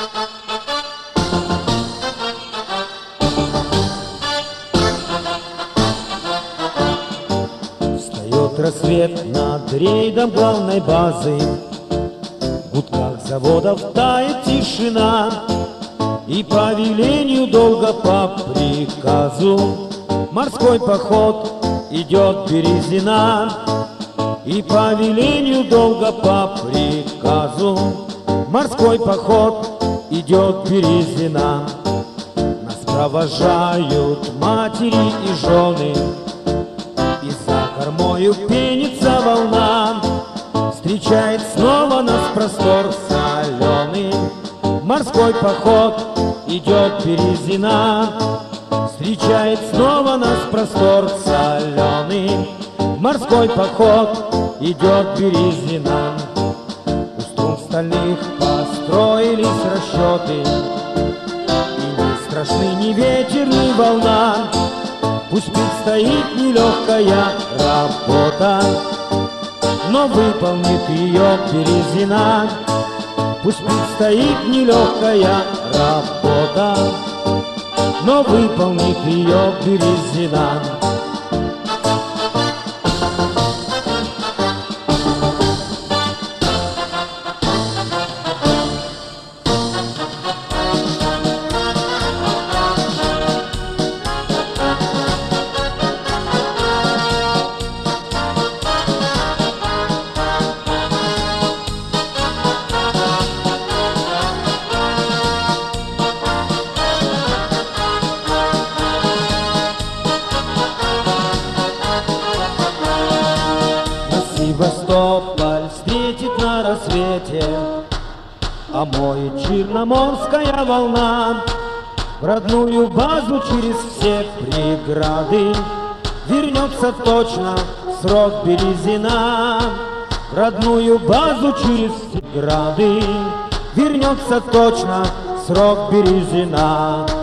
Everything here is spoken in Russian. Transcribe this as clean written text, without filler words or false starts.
Встает рассвет над рейдом главной базы, в гудках заводов тает тишина, и по велению долго по приказу морской поход идет Березина. И по велению долго по приказу морской поход идет Березина. Нас провожают матери и жены, и за кормою пенится волна. Встречает снова нас простор соленый, морской поход идет Березина. Встречает снова нас простор соленый, морской поход идет Березина. У струн стальных построились расчеты, и не страшны ни ветер, ни волна. Пусть предстоит нелегкая работа, но выполнит ее Березина. Пусть предстоит нелегкая работа, но выполнит ее Березина. Севастополь встретит на рассвете, омоет черноморская волна. В родную базу через все преграды вернется точно в срок Березина. В родную базу через преграды вернется точно в срок Березина.